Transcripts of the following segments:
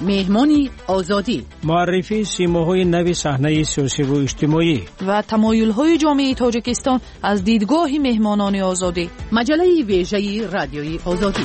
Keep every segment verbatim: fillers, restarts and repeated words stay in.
مهمانی آزادی، معرفی سیماهای نو صحنه سیاسی و اجتماعی و تمایل‌های جامعه تاجیکستان از دیدگاه مهمانان آزادی. مجله ویژه رادیوی آزادی.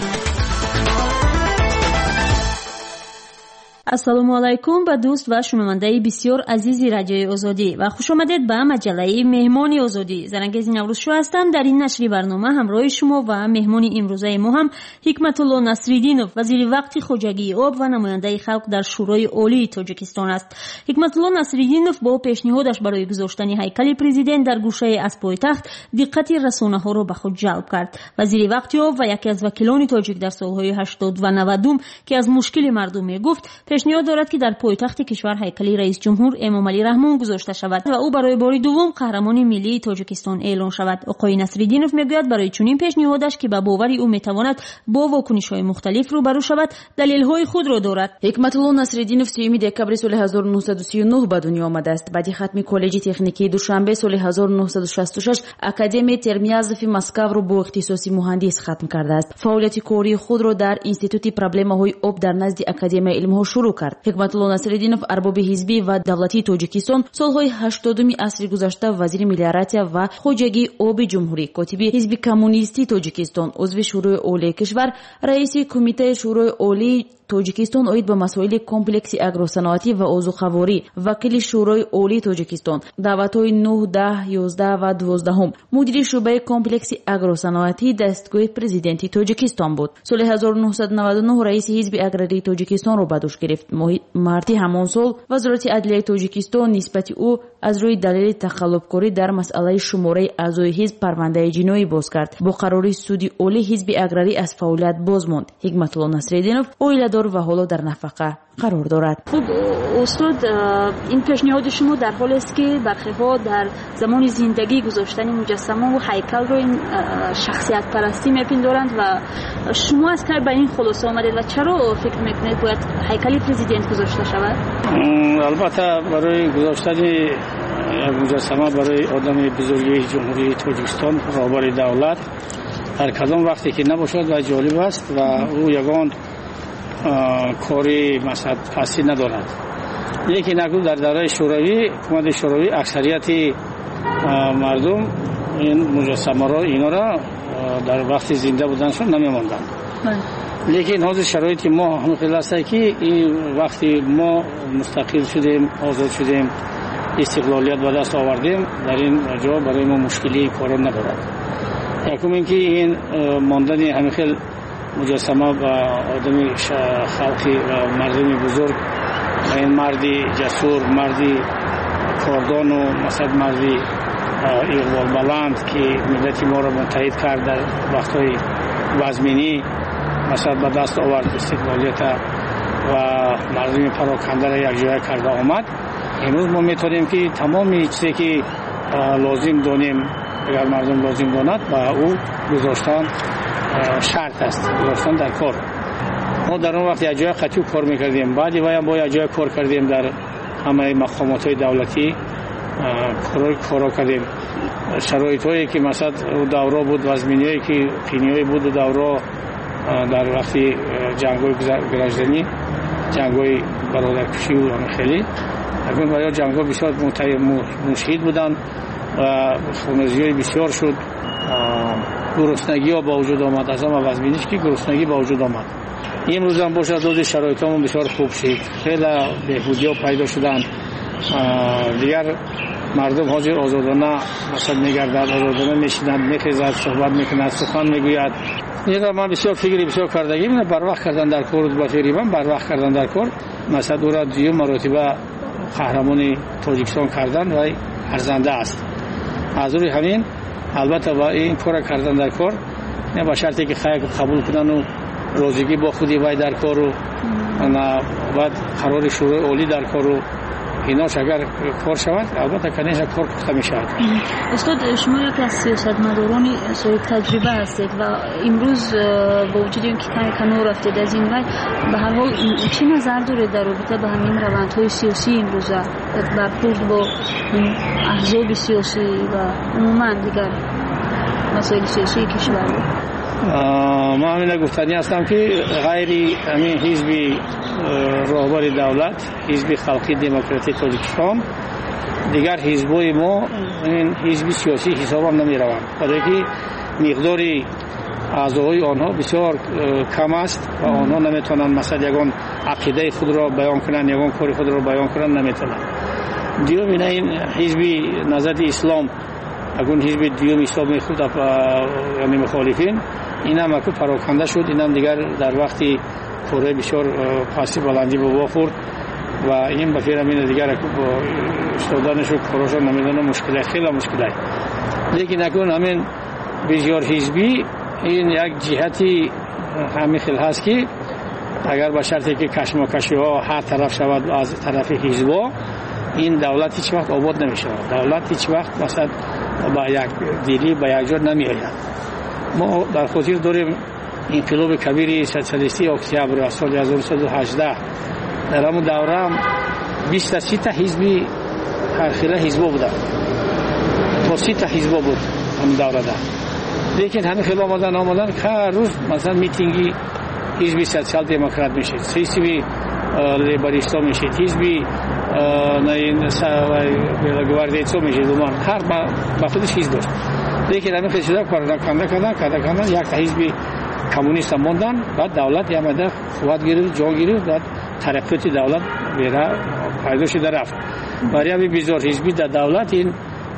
السلام علیکم به دوست و شنونده بسیار عزیزی رادیوی آزادی و خوش آمدید به مجله مهمان آزادی. زرنگیز نوروز شو هستم. در این نشری برنامه همراه شما و مهمان امروزه ما هم حکمت الله نصرالدینов، وزیر وقت خواجگی آب و نماینده خلق در شورای عالی تاجیکستان است. حکمت الله نصرالدینov با پیشنهادش برای گذاشتن هیکل پرزیدنت در گوشه از پایتخت دقت رسانه ها را به خود جلب کرد. وزیر وقت آب و یکی از وکیلان تاجیک در سالهای هشتاد و نود که از مشکل مردم میگفت، پیشنهاد دارد که در پایتخت کشور هیکل رئیس جمهور امام علی رحمان گذاشته شود و او برای بار دوم قهرمان ملی تاجیکستان اعلان شود. آقای نصرالدینov میگوید برای چنین پیشنهادش که به باور او میتواند با واکنش‌های مختلف روبرو شود، دلیل‌های خود را دارد. حکمت الله نصرالدینov سیوم دکبر سال هزار و نهصد و سی و نه به دنیا آمده است. بعد ختم کالج تکنیکی دوشنبه سال هزار و نهصد و شصت و شش اکادمی ترمیازف مسکو را با اختصاص مهندس ختم کرده است. فعالیت کاری خود را در اینستیتوت پرابلم‌های آب در نزد اکادمی علم‌ها شروع کرد. حکمت الله نصرالدینov ارباب حزبی و دولتی تاجیکستان سالهای هشتادم عصر گذشته وزیر ملیاراتیا و خواجگی آب جمهوری، کاتب حزب کمونیستی تاجیکستان، عضو شورای عالی کشور، رئیس کمیته شورای عالی تاجیکستان اوید به مسائل کمپلکس اگروصنعتی و عضوخواری، وکیل شورای عالی تاجیکستان، دعوت‌های نه، ده، یازده و دوازده هم، مدیر شعبه کمپلکس اگروصنعتی دستگاه پرزیدنتی تاجیکستان بود. سال هزار و نهصد و نود و نه رئیس حزب اگراری تاجیکستان را به دوش گرفت. مارتی همان سال وزارت عدلیه تاجیکستان نسبت او از روی دلیل تخلفکاری در مسئله شماره اعضای حزب پرونده جنایی باز کرد. با قراری سود عالی حزب اگراری از فعالیت باز ماند. حکمت الله نصرالدینov اویلادار و حالا در نفقه قرار دارد. خب استاد، این پیشنهاد شما در حالی است که برخی ها در زمان زندگی گذاشتن مجسمه و هیکل رو این شخصیت پرستی میپندارند و شما از که به این خلاصه آمدید و چرا فکر میکنید باید هیکل پرزیدنت گذاشته شود؟ البته برای گذاشتن مجسمه برای آدم بزرگی جمهوری تاجیکستان رهبر دولت هر کدام وقتی که نباشد و جالب است و او یگان کاری مثلا پسی ندارد. یکی نگو در دوره شوروی، حکومت شوروی اکثریت مردم این مجسمه را اینا را در وقتی زنده بودنشون نمیماندند. لیکن حاضر شرایط ما همین خیلی است که این وقتی ما مستقل شدیم، آزاد شدیم، استقلالیت به دست آوردیم، در این جا برای ما مشکلی کارا ندارد. یکم اینکه این ماندن همین خیلی مجسمه و آدمی خلقی و مردمی بزرگ و این مردی جسور، مردی کاردان و مثلا مردی اقبال بلند که ملت ما را متحد کرد در وقتهای وزمینی، مثلا به دست آورد استقلالیت و مردمی پراکنده را یک جای کرده آمد. امروز ما میتونیم که تمام چیزی که لازم دانیم اگر مردم لازم داند با او گذاشتن شرط است، گذاشتن در کار. ما در اون وقت یک جای خطی کار میکردیم، بعدی باید با یک جای کار کردیم در همه مقامات های دولتی کار کارا کردیم. شرایط هایی که مثلا دوره بود، وزمینی هایی که پینی بود و دوره در وقتی جنگ های گرجدنی، جنگ های برادرکشی و همه خیلی اگر برای جنگ ها بسیار مشهید بودن و خونریزی های بسیار شد. گرسنگی ها با وجود آمد، از همه وزمینیش که گرسنگی با وجود آمد. این روز هم باشد روز شرایط همون بسیار خوب شد، خیلی بهبودی ها پیدا شدن. دیگر مردم حاضر آزادانه مثلا میگردد، آزادانه میشینند، میخیزد، صحبت میکند، سخن میگوید. این من بسیار فکری بسیار کردگی من بر وقت کردن در کار با فکری من بر وقت کردن در کار مثلا او را دیو مراتبه قهرمان تاجیکستان کردن و ارزنده است. از روی همین البته با این کار کردن در کار نه با شرطی که خیر قبول کنن و روزگی با خودی وای در کار و بعد قرار شورای عالی در کار و ایناش اگر کار شود البته کنیش کار کرده می شود. استاد، شما یک از سیاستمداران صاحب تجربه هستید و امروز با وجود اینکه کمی کنار رفتید از این وای به هر حال چه نظر دارید در رابطه با همین روندهای سیاسی امروز برخورد با احزاب سیاسی و عموما دیگر مسائل سیاسی کشور؟ ما همین گفتنی هستم که غیری همین حزبی راهبر دولت حزب خلقی دموکراتیک تاجیکستان دیگر حزبای ما این حزب سیاسی حساب هم نمی روند، برای که مقدار اعضای آنها بسیار کم است و آنها نمیتونند مثلا یگان عقیده خود را بیان کنند، یگان کار خود را بیان کنند نمیتونند. دیوم این حزب نهضت اسلام اگون حزب دیوم اسلام خود یعنی مخالفین این هم اکو پراکنده شد، این هم دیگر در وقتی کوره بسیار پاسی بلندی به وافورد و این بفیر همین دیگر اکو با اشتادانش و کاراشان نمیدانه مشکله خیلی مشکله. لیکن اکون همین بسیار حزبی این یک جهتی همین خیلی هست که اگر با شرطی که کشمکشی ها هر طرف شود از طرف حزبا این دولت هیچ وقت آباد نمیشه، دولت هیچ وقت مثلا با یک دیلی با یک جور نمی آید. ما در خاطر داریم انقلاب کبیر سوسیالیستی اکتبر از سال هزار و نهصد و هجده در همون دوره هم بیست تا سی تا حزبی هر خیلی حزبا بودن، تا سی تا حزبا بود همون دوره ده. لیکن همین خیلی آمدن آمدن هر روز مثلا میتینگی حزب سوسیال دموکرات میشید، حزب لیبرالیستا میشید، حزب این گواردیتسو میشید، هر با خودش حزب داشت. لیکن همین خیلی شده کردن کنده کردن کنده کردن یک حزب کمونیست موندن، بعد دولت یامده قوت گرفت، جا گرفت، بعد ترقیات دولت بیره پیدا شده رفت. برای همین بسیار حزبی در دولت این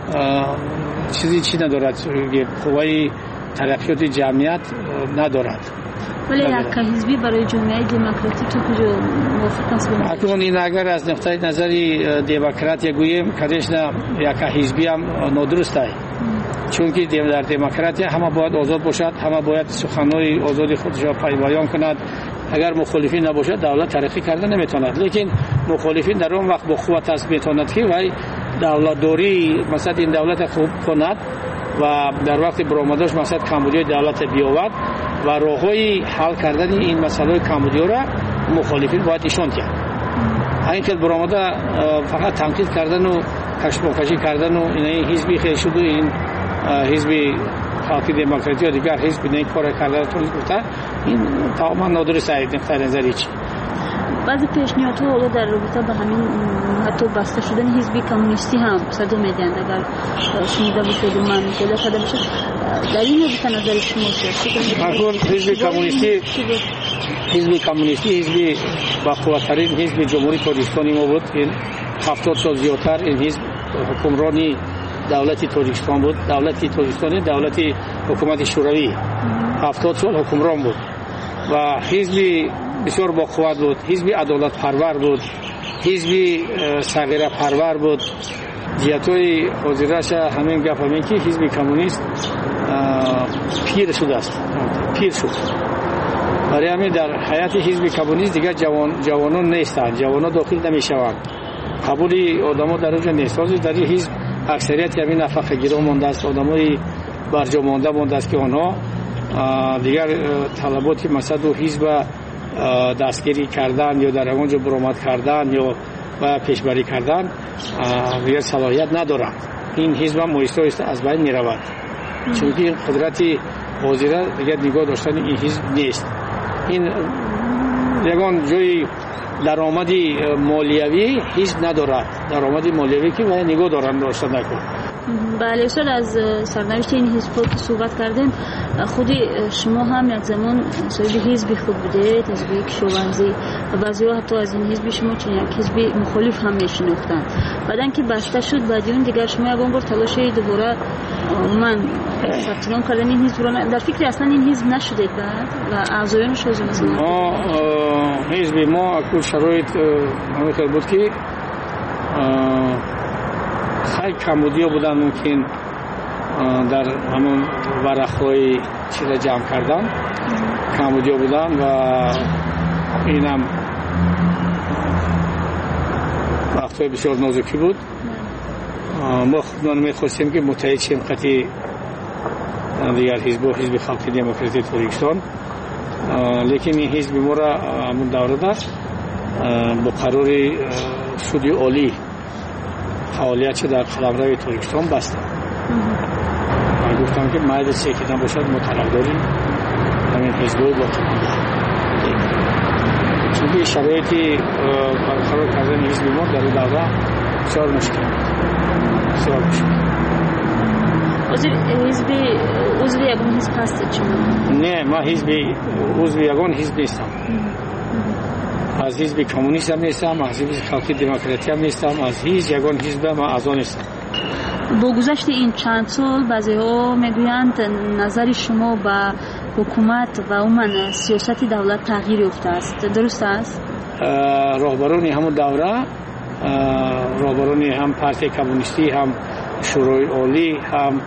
چیزی چی ندارد، قوای ترقیات جمعیت ندارد. ولی یک حزبی برای جامعه دموکراتیک تو کجا موافق است؟ اکنون این اگر از نقطه نظری دموکرات گوییم کدش نه یک حزبی هم نادرست است، چون که در دموکراسی همه باید آزاد باشد، همه باید سخنهای آزادی خودش را بیان کند. اگر مخالفین نباشد دولت ترقی کرده نمیتواند. لیکن مخالفین در اون وقت با قوت است میتواند که وای دولت داری مثلا این دولت خوب کند و در وقت برآمدش مثلا کمبودی دولت بیاورد و راههای حل کردن این مسئله کمبودی را مخالفین باید نشان دهند. این که برآمده فقط تنقید کردن و کشمکشی کردن و این حزبی خیلی شد و این حزب خلقی دموکراتی و دیگر حزب این کار کرده تو گفته این تماما نادرست است. نقطه نظری چی؟ بعضی پیشنهادها در رابطه با همین حتی بسته شدن حزب کمونیستی هم صدا میدهند. اگر شنیده باشید و من مطالعه کرده باشید در این رابطه نظر شما چیست؟ اکنون حزب کمونیستی حزب کمونیستی حزب با قوت‌ترین حزب جمهوری تاجیکستان ما بود. این هفتاد سال زیادتر این حزب حکمرانی دولتی تاجیکستان بود. دولتی تاجیکستان دولت حکومت شوروی هفتاد سال حکمران بود و حزب بسیار با قوت بود، حزب عدالت پرور بود، حزب صغیره پرور بود. جهت‌های حاضرش همین گپ همین که حزب کمونیست پیر شده است، پیر شد. برای همین در حیات حزب کمونیست دیگر جوان جوانان نیستند، جوانان داخل نمیشوند، قبول آدم‌ها در اونجا نیست. در این حزب اکثریت همین نفقه گیران مانده است، آدمای برجا مانده مانده است که آنها دیگر طلبات مثلا حزب دستگیری کردن یا در اونجا برآمد کردن یا و پیشبری کردن دیگر صلاحیت ندارند. این حزب هم آهسته آهسته از بین میرود، چون که قدرت حاضره دیگر نگاه داشتن این حزب نیست. این یگان جای درآمدی مالیوی حزب ندارد، درآمدی مالیوی که باید نگاه دارن داشتن نکن. بله استاد، از سرنوشت این حزب که صحبت کردیم، خودی شما هم یک زمان صاحب حزبی خود بودید، حزب کشاورزی، و بعضی‌ها حتی از این حزب شما چون یک حزب مخالف هم میشناختند. بعدن که بسته شد بعد اون دیگر شما یگان بار تلاش دوباره من ثبت نام کردن این حزب را در فکر اصلا این حزب نشدید بعد و اعضایانش از مثلا ما حزب ما اکو شرایط همین بود که خیلی کمبودی بودن، ممکن در همون ورق‌های چیزا جمع کردن کمبودی بودن و اینم وقت‌های بسیار نازکی بود. ما خودمان می‌خواستیم که متحد شیم خطی دیگر حزب و حزب خلقی دموکراتیک تاجیکستان، لیکن این حزب ما را همون دوره ده با قرار سودی عالی فعالیت در قلمرو تاجیکستان بسته. من گفتم که مرد سیکیدن باشد ما طلب داریم همین حزب رو با چون شرایطی برقرار کردن حزب ما در این دوره بسیار مشکل بسیار مشکل. وزیر حزب عضو یگان حزب هستید شما؟ نه، ما حزب عضو یگان حزب نیستم. از حزب کمونیست هم نیستم، از حزب خلقی دموکراتی هم نیستم، از هیچ یگان حزب ما اعضا نیستم. با گذشت این چند سال بعضی‌ها میگویند نظر شما به حکومت و عموما سیاست دولت تغییر یافته است، درست است؟ راهبران همون دوره، راهبران هم پارتی کمونیستی، هم شورای عالی، هم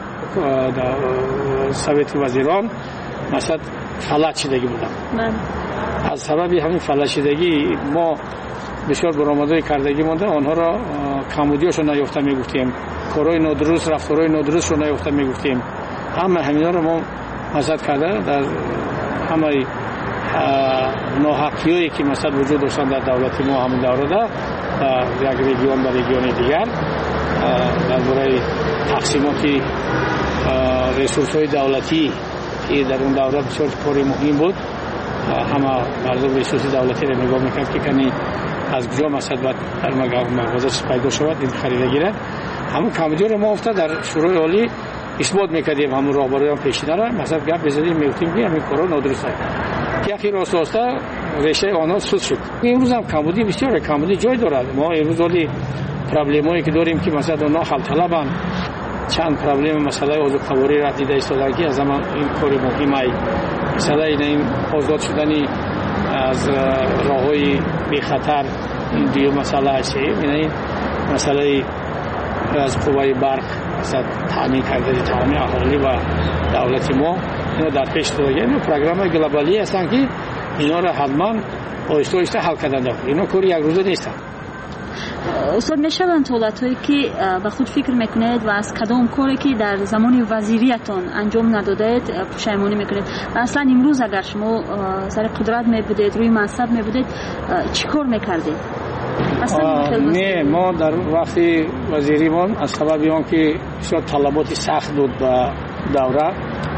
سویت وزیران مثلا فلج شدگی بودن. از سبب همین فلج شدگی ما بسیار برآمدهای کردگی مونده، آنها را کمبودیاشو نیافته میگفتیم، کارهای نادرست، رفتارهای نادرست رو نیافته میگفتیم. همه همینا رو ما مزد کرده در همه ناحقیایی که مثلا وجود داشتن در دولت ما همون دوره ده، یک رژیون به رژیون دیگر، درباره تقسیمات ریسورس‌های دولتی که در اون دوره بسیار کار مهم بود. همه مردم ریسورس دولتی را نگاه میکرد که کنی از کجا مثلا در مغازه پیدا شود این خریده گیره. همون کمبودی رو ما افتاد در شورای عالی اثبات میکردیم، همون راهبران پیشینه را مثلا گپ بزدیم میگفتیم که همین کارا نادرست است. که اخیر راست راسته ریشه آنها سود شد. امروز هم کمبودی بسیار کمبودی جای دارد. ما امروز ولی پرابلمایی که داریم که مثلا اونها حل طلبن، چند پرابلم مسئله عضوخواری را دیده ایستادن که از زمان این کار مهمه، مثلا این آزاد شدنی از راههای بی خطر، این دیو مسئله است. این مسئله از قوای برق مثلا تامین کردن تمامی اهالی و دولت ما اینو در پیش داره. این پروگرام گلوبالی هستن که اینا را حتما آهسته آهسته حل کردن. اینا کاری یک روزه نیست. استاد میشوند حالتایی که به خود فکر میکنید و از کدام کاری که در زمان وزیریتان انجام ندادید پشیمانی میکنید و اصلا امروز اگر شما سر قدرت میبودید، روی منصب میبودید، چی کار میکردید؟ نه، ما در وقتی وزیریمان از سبب آن که بسیار طلبات سخت بود به دوره،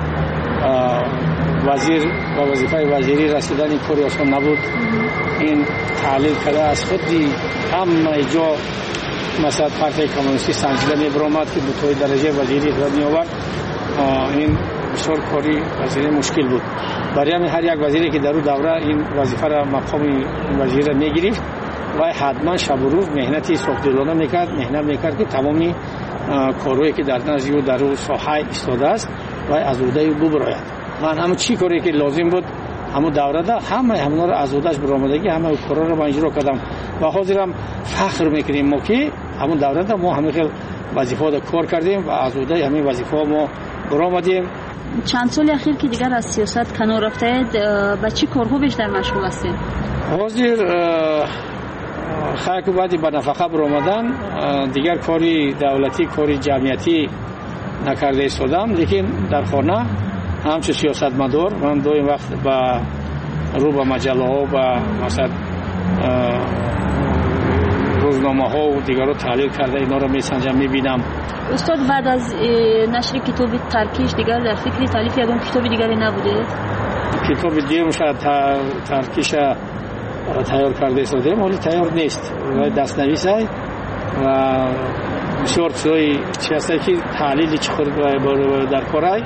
وزیر و وظیفه وزیری رسیدن این کاری آسان نبود. این تعلیل کرده از خودی همه جا مثلا پارتی کمونیستی سنجیده میبرامد که بطور درجه وزیری خود میآورد. این بسیار کاری وزیری مشکل بود. برای همین هر یک وزیری که در اون دوره این وظیفه را مقام وزیر را میگرفت و حتما شب و روز مهنتی سختگیرانه میکرد، مهنت میکرد که تمامی کارهایی که در نزدیک و در اون ساحه ایستاده است و از عهده او ببراید. من همون چی کاری که لازم بود همون دوره ده همه همونا رو از عهدهش برآمدگی همه کارا رو من اجرا کردم و حاضرم فخر میکنیم ما که همون دوره ده ما همه خیلی وظیفه رو کار کردیم و از عهده همین وظیفه ما برآمدیم. چند سال اخیر که دیگر از سیاست کنار رفتید، با چی کارها بیشتر مشغول هستید؟ حاضر خیلی بعدی به نفقه برآمدن دیگر کاری دولتی، کاری جمعیتی نکرده ایستادم، لیکن در خانه همچه سیاستمدار من دو این وقت با رو به مجله ها و مثلا روزنامه ها و دیگر رو تحلیل کرده اینا رو میسنجم میبینم. استاد بعد از نشر کتاب ترکیش دیگر در فکر تالیف یگان کتاب دیگری نبوده؟ کتاب دیگه شاید ترکیش تیار کرده ایستادیم ولی تیار نیست و دستنویس های و بسیار چیزایی چی هسته که تحلیلی چخور در کارهای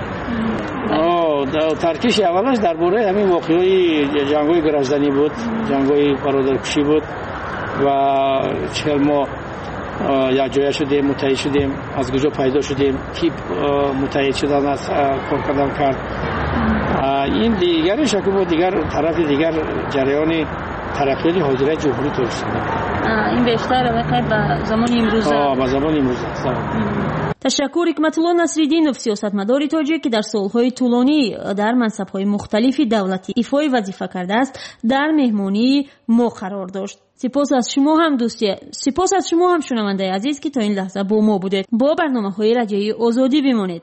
ترکیش اولش درباره همین واقعی جنگ‌های گرزدنی بود، جنگ‌های برادرکشی بود و چهل ما یک جای شدیم، متحد شدیم، از کجا پیدا شدیم، کی متحد شدن از کار کردن کرد. این دیگرش که بود دیگر طرف دیگر جریان ترقی حاضره جمهوری ترکستان. این بیشتر واقعا به زمان امروز. آه به زمان امروز. تشکر حکمت‌الله نصرالدینов سیاستمداری تاجیک که در سالهای طولانی در منصب‌های مختلفی دولتی ایفای وظیفه کرده است در مهمانی ما قرار داشت. سپاس از شما هم دوستی سپاس از شما هم شنونده عزیز که تا این لحظه با ما بودید. با برنامه‌های رادیویی آزادی بمانید.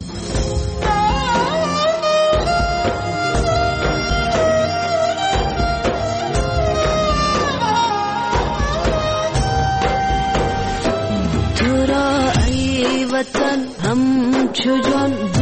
वतन हम छुजन